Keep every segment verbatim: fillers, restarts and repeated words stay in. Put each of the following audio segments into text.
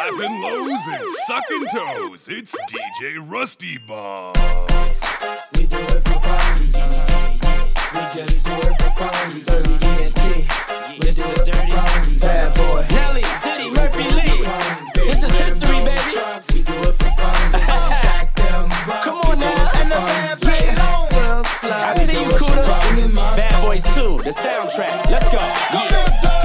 Laughing lows and sucking toes. It's D J Rusty Bob. We do it for fun. Yeah, yeah, yeah. We just do it for fun. Dirty E N T. We do it for fun. Bad boy. Nelly, Diddy, Murphy, Lee. This is history, baby. We do it for fun. Stack them bucks. Come on now. And the bad play on. I see you, Kuda. Bad Boys two, the soundtrack. Let's go. Yeah.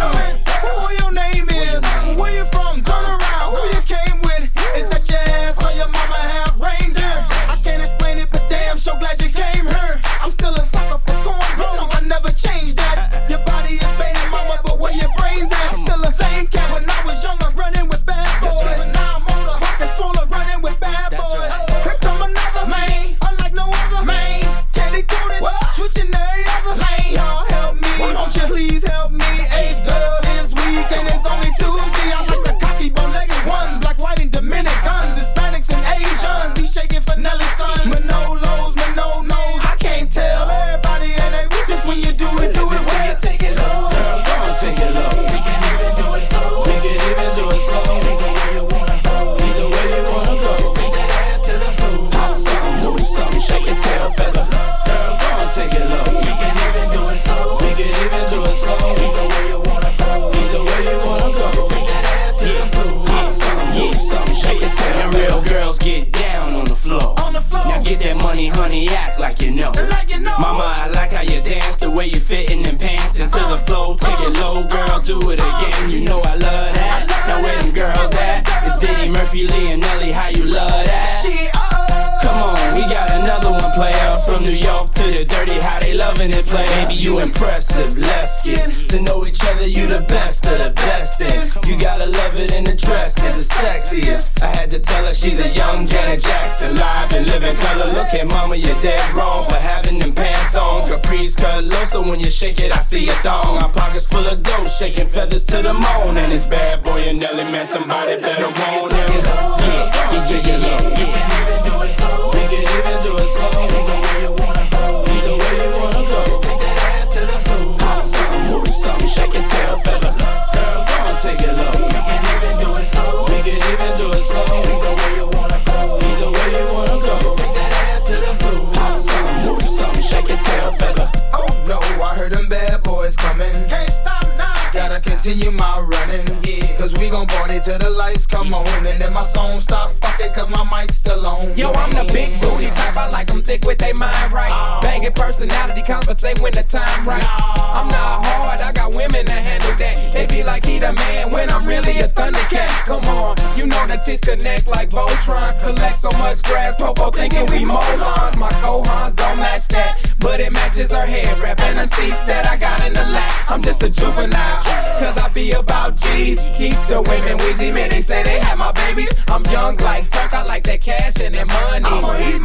Who your name is? Where you from? Turn around. Who you came with? Is that your ass or your mama have reindeer? I can't explain it, but damn, so glad you came here. I'm still a sucker for corn. I never changed that. Your body is banging, mama, but where your brains at? Still the same cat when I was younger, running with bad boys. But now I'm older, pockets full of running with bad boys. Here come another man, unlike no other man. Candy coated, switching every other lane. Y'all help me, won't you please help me? Eighth girl this week, and it's only Tuesday. I like the cocky, bow-legged ones, like white and Dominicans, Hispanics and Asians. He shaking for Nelly's son. Manolos, Manolos, I can't tell everybody and they with just when you do it, do it when you take it low. Girl, go and take it low. We can even do it slow. We can even do it slow. Take it where you wanna go. Either way you wanna go. Just take that ass to the floor. Pop something, do something, shake your tail feather. Girl, go and take it low. We can even do it slow. We can even do it slow. Either way you wanna go. Either way you wanna go. Just take that ass to the floor. Pop something, do something, shake your tail feather. And real girls get down on the floor. On the floor. Now get that money, honey, act like you know. Like you know. Mama, I like how you dance, the way you fit in them pants into the flow. Take it low, girl, do it again. You know I love that. Now where them girls at? It's Diddy, Murphy, Lee, and Nelly. How you love that? She, uh, Come on, we got another one player from New York to the dirty. How they loving it, play. Baby, you impressive. Let's get to know each other. You the best of the best. And you gotta love it in the dress. It's the sexiest. I had to tell her she's a young Janet Jackson, live and living color. Look at mama, you're dead wrong for having them pants on. Caprice cut low, so when you shake it, I see a thong. Our pockets full of dough, shaking feathers to the moon. And it's Bad Boy and Nelly, man, somebody better want him. Yeah, yeah, yeah, yeah, yeah. We can even do it slow. We can even do it slow. Either way you wanna go. Either way you wanna go. Just take that ass to the floor. Pop something, move something, shake your tail feather. Girl, go and take it low. We can even do it slow. We can even do it slow. Either way you wanna go. Either way you wanna go. Just take that ass to the floor. Pop something, move something, shake your tail feather. oh no, I heard them bad boys coming. Can't stop now. Gotta continue my running, yeah. Cause we gon' party till the lights come on. And then my song stop, fuck it, cause my mic's still on. Yo, I'm the big booty type, I like them thick with they mind right. Banging personality, conversate when the time right. I'm not hard, I got women that handle that. They be like, he the man when I'm really a Thundercat. Come on, you know the tits connect like Voltron. Collect so much grass, Popo thinking we molons. My cohons don't match that, but it matches her hair wrap and the seats that I got in the lap. I'm just a juvenile, cause I be about G's. Keep the women wheezy, man, they say they have my babies. I'm young like Turk, I like that cash and that money. I'ma eat